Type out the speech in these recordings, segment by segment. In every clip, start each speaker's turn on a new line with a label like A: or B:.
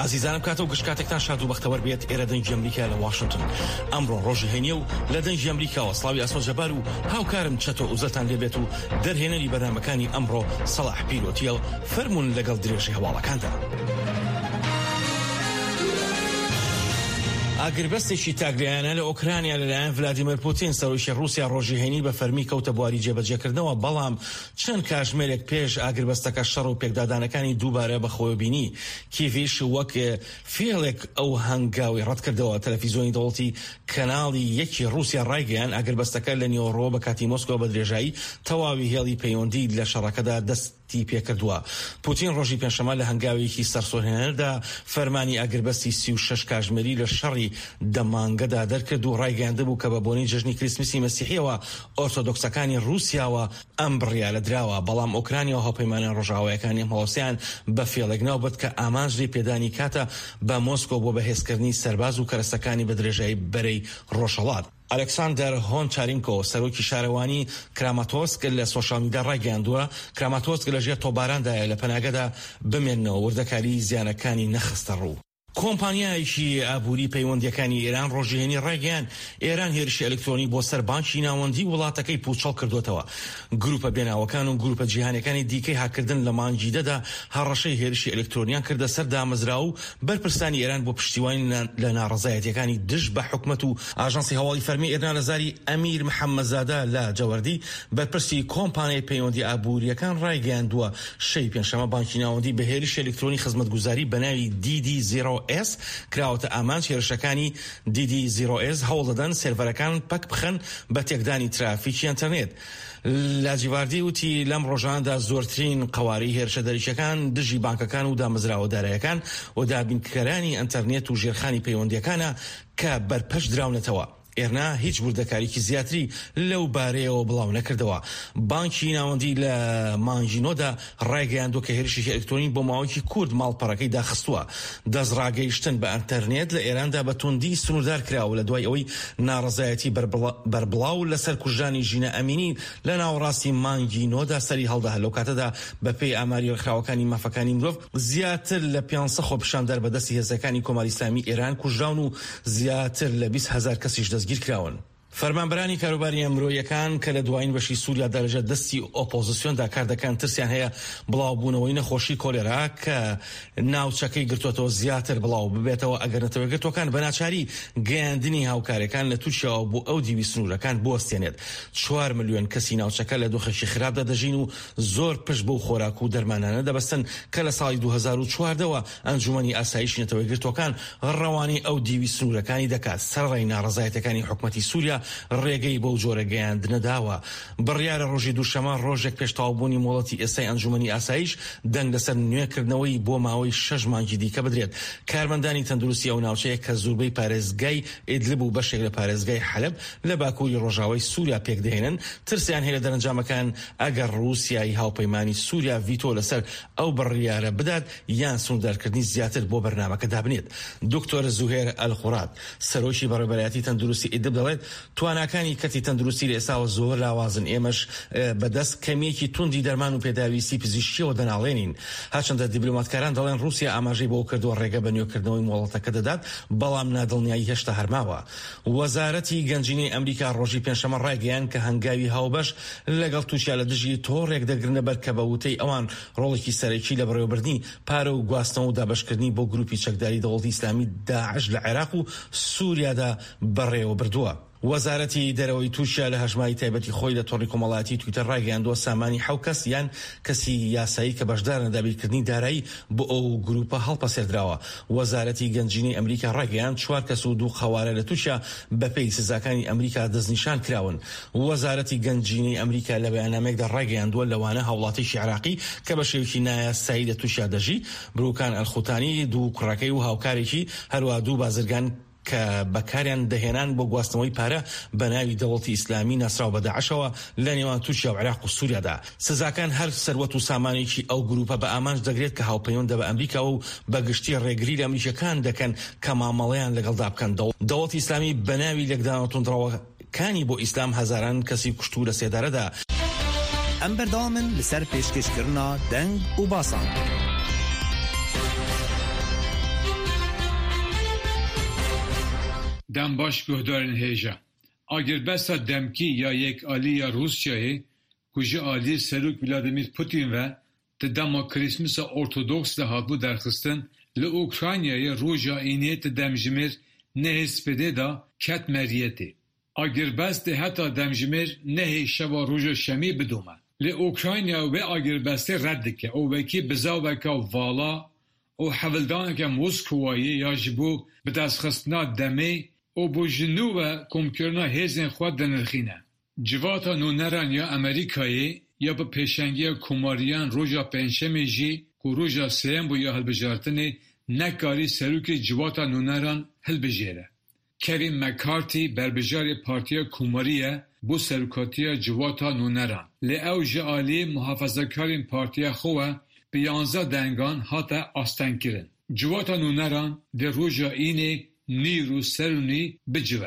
A: عزیزانم کاتەوە گشتکاتێکتان شاد و بەختەوەر بێت ئێرە دەنگی ئەمریکا لە واشنگتن. ئەمڕۆ ڕۆژی هەینیە و لە دەنگی ئەمریکاوە سڵاوی ئاسۆ جەبار و هاوکارم چەتۆ ئوزەتان لێبێت و دەرهێنەری بەرنامەکانی ئەمڕۆ سەلاح پیرۆتیەڵ فەرمون لەگەڵ درێژی هەواڵەکاندا. ئاگربەستێکی تاگرایانە لە ئۆکرانیا لەلایەن ڤلادیمیر پوتین سەرۆکی رووسیا ڕۆژی هەینی بە فەرمی کەوتە بواری جێبەجێکردنەوە، بەڵام چەند کاتژمێرێک پێش ئاگربەستەکە شەڕ و پێکدادانەکانی دووبارە بەخۆوە بینی. کیڤیش وەک فێڵێک ئەو هەنگاوی ڕەت کردەوە. تەلەڤیزۆنی دەوڵەتی کەناڵی یەکی رووسیا ڕایگەیان ئاگربەستەکە لە نیوەڕۆ بە کاتی مۆسکۆ بە درێژایی تەواوی هێڵی پەیوەندی لە شەڕەکەدا دەستی پێکردووە. پوتین ڕۆژی پێنجشەممە لە هەنگاوێکی سەرسۆهێنەردا فەرمانی ئاگربەستی 36 کاتژمێری لە شەڕی دەمانگەدا دەرکرد و ڕایگەاندبوو کە بە بۆنەی جەژنی کریسمسی مەسیحیەوە ئۆرتۆدۆکسەکانی رووسیاوە ئەم بڕیاە لەدراوە. بەڵام ئۆکرانیا و هاوپەیمانان ڕۆژاوایەکانی هەڵۆسیان بە فێڵێک ناوبەت کە ئامانجی پێدانی کاتە بە مۆسکۆ بۆ بەهێزکردنی سەرباز و کەرەستەکانی بە درێژایی بەرەی ڕۆژهەڵات. ئەلێکساندەر هۆنچارینکۆ سەرۆکی شارەوانی کراماتۆسک لە سۆشیال میدیا ڕایگەاندووە کراماتۆسک لەژێر تۆباراندایە لە پەناگەدا بمێننەوە وردەکاری زیانەکانی نەخستە ڕوو. کۆمپانیایەکی ئابووری پەیوەندیەکانی ئێران ڕۆژی هەینی ڕایگەیان ئێران هێرشی ئەلکترۆنی بۆ سەر بانکی ناوەندی وڵاتەکەی پوچەڵ کردوتەوە. گروپە بێناوەکان و گروپە جیهانەکانی دیکەی هاکردن لە مانگیدەدا هەڕەشەی هێرشی ئەلکترۆنیان کردە سەر دامەزرا و بەرپرسانی ئێران بۆ پشتیوانی لە ناڕەزایەتیەکانی دژ بە حکومەت و ئاژانسی هەواڵی فەرمی ئێران لەزاری ئەمیر محەممەدزادە لە جەوەردی بەرپرسی کۆمپانیای پەیوەندی ئابووریەکان ڕایگەیاندووە شەی پێنجشەممە بانکی ناوەندی بە هێرشی ئەلکترۆنی خزمەتگوزاری بە ناوی DD0S کراوەتە ئامانج هێرشەکانی DD0S هەوڵ دەدەن سێرڤەرەکان پەک بخەن بە تێکدانی ترافیکی ئینتەرنێت. لاجیواردی وتی لەم ڕۆژاندا زۆرترین قەواری هێرشە دەریچەکان دژی بانکەکان و دامەزراوە دارایەکان و دابینکەرانی ئینتەرنێت و ژێرخانی پەیوەندیەکانە کە بەرپەش دراونەتەوە. ئێرنا هیچ بوردەکاریکی زیاتری لەو بارەیەوە بڵاو نەکردەوە. بانکی ناوەندی لە مانژینۆدا ڕایگەیاندووە کە هێرشی ئەلکترۆنی بۆ ماوەیەکی کورد ماڵپەڕەکەی داخستووە. دەستڕاگەیشتن بە ئینتەرنێت لە ئێراندا بە توندی سنووردار کراوە لە دوای ئەوەی ناڕەزایەتی بەربڵاو لەسەر کوژانی ژینە ئەمینی لە ناوەڕاستی مانگینۆدا سەری هەڵدا. لەو کاتەدا بەپێی ئاماری ڕێکخراوەکانی مافەکانی مرۆڤ زیاتر لە 500 خۆپیشاندار بەدەستی هێزەکانی کۆماری ئیسلامی ئێران کوژراون و زیاتر لە 20,000 کەسیش دەستگیر کراون. فەرمانبەرانی کاروباری ئەمرۆیەکان کە لە دوایین بەشی سووریا دەرەجە دەستی ئۆپۆزیسیۆندا کار دەکەن ترسیان هەیە بڵاوبوونەوەی نەخۆشی کۆلێرا کە ناوچەکەی گرتوۆتەوە زیاتر بڵاو ببێتەوە ئەگەر نەتەوە گرتوەکان بەناچاری گەیاندنی هاوکارەکان لە تووشەوە بۆ ئەو دیوی سنوورەکان بوەستێنێت. 4 ملیۆن کەسی ناوچەکە لە دۆخێکی خراپدا دەژین و زۆر پشت بەو خۆراک و دەرمانانە دەبەستن کە لە ساڵی 2014ەوە ئەنجومەنی ئاسایشی نەتەوەی گرتوەکان ڕەوانی ئەو دیوی سنوورەکانی دەکات. سەرڕای ناڕەزایەتەکانی حکومەتی سووریا ڕێگەی بەو جۆرە گەیاندنەداوە. بڕیارە ڕۆژی دووشەمە ڕۆژێک پێش تەواوبوونی مۆڵەتی ئێستای ئەنجومەنی ئاسایش دەنگ لەسەر نوێکردنەوەی بۆ ماوەی 6 مانگی دیکە بدرێت. کارمەندانی تەندروستی ئەو ناوچەیە کە زۆربەی پارێزگای ئیدلب و بەشێک لە پارێزگای حەلب لە باکووری ڕۆژاوای سووریا پێکدەهێنن ترسیان هەیە لە دەرەنجامەکان ئەگەر رووسیای هاوپەیمانی سووریا ڤیتۆ لەسەر ئەو بڕیارە بدات یان سنووردارکردنی زیاتر بۆ بەرنامەکە دابنێت. دکتۆر زوهێر ئەلخورات سەرۆکی بەڕێوەبەرایەتی تەندروستی ئیدلب دەڵێت تواناکانی کەتی تەندروستی لە ئێستاوە زۆر لاوازن. ئێمەش بەدەست کەمێکی توندی دەرمان و پێداویستی پزیشکیەوە دەناڵێنین. هەرچەندە دیبلۆماتکاران دەڵێن رووسیا ئاماژەی بۆ کردووە ڕێگە بە نوێکردنەوەی مۆڵەتەکە دەدات، بەڵام نادڵنیایی هێشتا هەرماوە. وەزارەتی گەنجینەی ئەمریکا ڕۆژی پێنجشەممە ڕایگەیاند کە هەنگاوی هاوبەش لەگەڵ تووشیا لە دژی تۆڕێک دەگرنە بەر کە بە وتەی ئەوان ڕۆڵێکی سەرەکی لە بەڕێوەبردنی پارە و گواستنەوە و دابەشکردنی بۆ گروپی چەکداری دەوڵەتی ئیسلامی داعش لە عێراق و سووریادا بەڕێوە بردووە. وەزارەتی دەرەوەی تووشیا لە هەژماری تایبەتی خۆی لە تۆڕی کۆمەڵایەتی تویتەر ڕایگەیاندووە سامانی 7 کەس یان کەسی یاسایی کە بەشدارن دابینکردنی دارایی بۆ ئەو گروپە هەڵپەسێردراوە. وەزارەتی گەنجینەی ئەمریکا ڕایگەیاند 4 کەس و 2 خەوارە لە تووشیا بەپێی سزاکانی ئەمریکا دەستنیشان کراون. وەزارەتی گەنجینەی ئەمریکا لە بەیاننامەیەکدا ڕایگەیاندووە لەوانە هاوڵاتیی عێراقی کە بە شێوەیەکی نایاسایی لە تووشیا دەژی بروکان ئەلخوتانی 2 کوڕەکەی و هاوکارێکی هەروە 2 بازرگان کە بەکاریان دەهێنان بۆ گواستنەوەی پارە بە ناوی دەوڵەتی ئیسلامی ناسراو بە داعشەوە لە نێوان تووشیا و عێراق و سووریادا. سزاکان هەر سەروەت و سامانێکی ئەو گروپە بە ئامانج دەگرێت کە هاوپەیوەندە بە ئەمریکا و بەگشتی ڕێگری لە ئەمریکەکان دەکەن کە مامەڵەیان لەگەڵدا بکەن. دەوڵەتی ئیسلامی بە ناوی لێکدانەوە توندڕەوەکانی بۆ ئیسلام هەزاران کەسی کوشتوو لە سێدارەدا.
B: ئەم بەردەوامن لەسەر پێشکەشکردنا دەنگ و باسان.
C: دم باش گهدارن هیجا اگر بسا دمکی یا یک آلی یا روسیایی کجا آلی سروک ولادیمیر پوتین و دما کریسمس ارتودکس ده هاتبو درخستن ل اوکراینای روجا اینیت دمجمیر نهسپده دا کت مریتی اگر بس ده حتی دمجمیر نه شبا روجا شمی بدومه ل اوکراینیا و اگر بس رد که او وکی بزاوکا والا او حولدان که موسکوایی یا جبو به دست خستنا دمی او بو جنوب کمکرنا هزین خود دنرخینه جواتا نونران یا امریکایی یا به پیشنگی کماریان روژا پنجشنبه جی که روژا سیم بو یا هلبجارتنی نکاری سروک جواتا نونران هلبجیره کوین مکارتی بربجار پارتیا کماریه بو سروکاتیا جواتا نونران لی او جعالی محافظه‌کارین پارتیا خواه به 11 دنگان حتی آستن کرن جواتا نونران در روژا اینه نیرو سرونی بجوه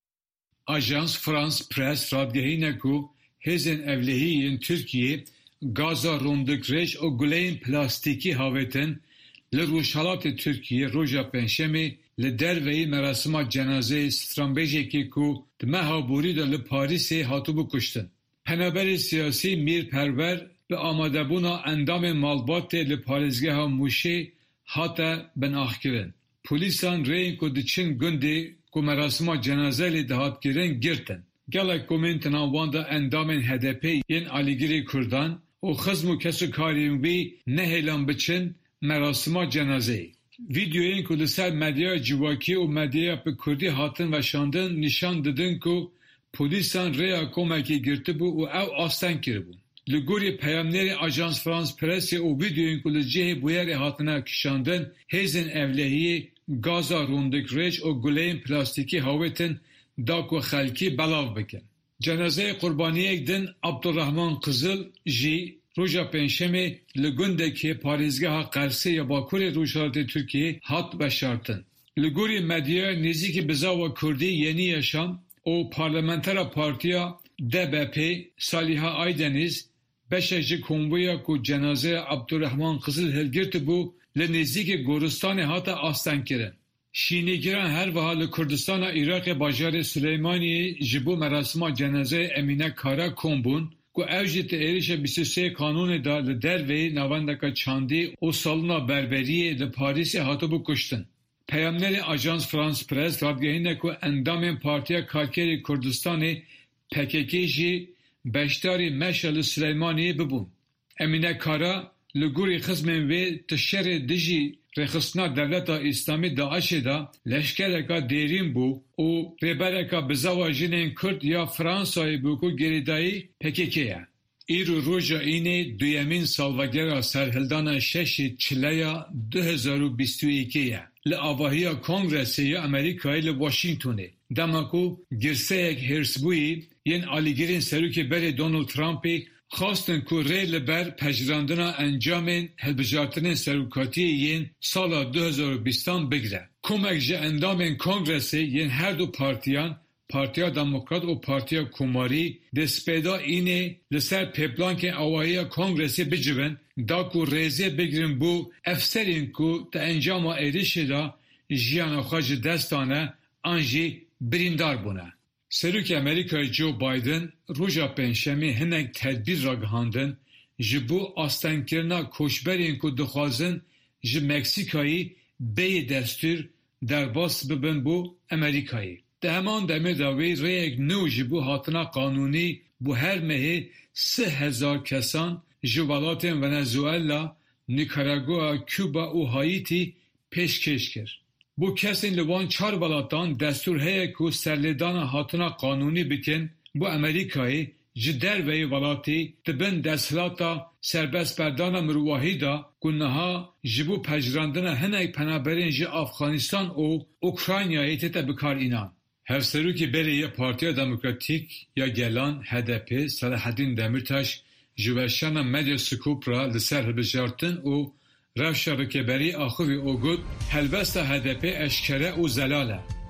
C: آژانس فرانس پرس رادگهی نکو هزین evlihiyên Türkiye gaza rondikreş û guleyên plastikî havetin li Rûşhilatê Tirkiye roja pênşemê li derveyî merasima cenazeyê stranbêjekê ku di meha borî de li Parîsê hatibû kuştin. Penaberê siyasî Mîrperwer bi amadebûna endamên malbatê li parêzgeha Mûşê hate binaxkirin. Polîsan rêyên ku diçin gundê ku merasima cenazeyê dihatkirin girtin. Gelek komêntena wan de endamên HDP yên Alîgirê Kurdan û xizm û kesûkarên wî nehêlan biçin merasima cenazeyê. Vîdyoyên ku li ser medyaya civakî û medyaya bi Kurdî hatin veşandin nîşan didin ku polîsan rêya komekê girtibû û ew asten kiribûn. Li gorî peyamnerê Ajans France Presse û vîdyoyên ku li cihê bûyerê hatine kişandin hêzên evlehiyê gaza rondikreş û guleyên plastikî hawetin da ku xelkî belav bikin. Cenazeyê qurbaniyek din Abdurrahman Qızıl jî roja pênşemê li gundekê parêzgeha Qersê ya Bakurê Rûşhilatê Tirkiyeyê hat veşartin. Li gorî medyaya nêzîkî bizava Kurdî Yenî Yaşam û parlamentera partiya DBP Saliha Aydeniz beşek ji konvoya ku cenazeya Abdurrahman Qızıl hilgirtibû li nêzîkî goristanê hate asten kirin. Şînîgiran her wiha li Kurdistana Iraqê bajarê Süleymaniyê ji bo merasima cenazeyê Emîne Kara kombûn ku ew jî ti êrişa 23 kanûnê da li derveyî navendeka çandî û salona berberiyê li Parîsê hatibû kuştin. Peyamnerê Ajans France Presse radgehîne ku endamên Partiya Karkerê Kurdistanê PKK jî beşdarî meşa li Süleymaniyê bibûn. Emîne Kara li gorî xizmên wê ti şerê dijî rêxistina Devleta İslamî Daişê da leşkereka dêrîn bû û rêbereka bizava jinên Kurd ya Fransayê bû ku gerîdayî PKK ye. Îro roja înê duyemîn salvegera serhildana 6 Çileya 2022 ye. Li avahiya Kongresê ya Amerîkayê li Washingtonê. Dema ku girseyek hêrsbûyî yên alîgirên serokê berê Donald Trumpê xastin ku rê li ber pejirandina encamên hilbijartinên serokatiyê yên sala 2020 bigire. Komek ji endamên Kongresê yên her du partiyan, Partiya Demokrat û Partiya Komarî destpêda înê li ser pêplankên awayiya Kongresê bicivin da ku rêzê bigirin bû efserên ku di encama êrişê da jiyana xwe ji dest dane an jî birîndar bûne. Serokê Amerîkayê Joe Biden roja pênşemê hinek tedbîr ragihandin ji bo astenkirina koçberên ku dixwazin ji Meksîkayê bêyî destûr derbas bibin bo Amerîkayê. Di heman demê de wê rêyek nû ji bo hatina qanûnî bo her mehê 3000 kesan ji welatên Venezuela, Nikaragua, Küba û Haîtî pêşkêş kir. Bu kesên li wan 4 welatan destûr heye ku serlêdana hatina qanûnî bikin bo Amerîkayê ji derveyê welatê dibin desthilata serbestberdana mirovahî da ku niha ji bo pejirandina hinek penaberên ji Afxanistan û Ukraynayê tête bikarînan. Hevserokê berê ya Partiya Demokratîk ya Gelan HDP Selahattin Demirtaş ji weşana Medyascoop ra li ser hilbijartin û rewşa rêkeberî axivî û got helbesta HDP eşkere û zelal e.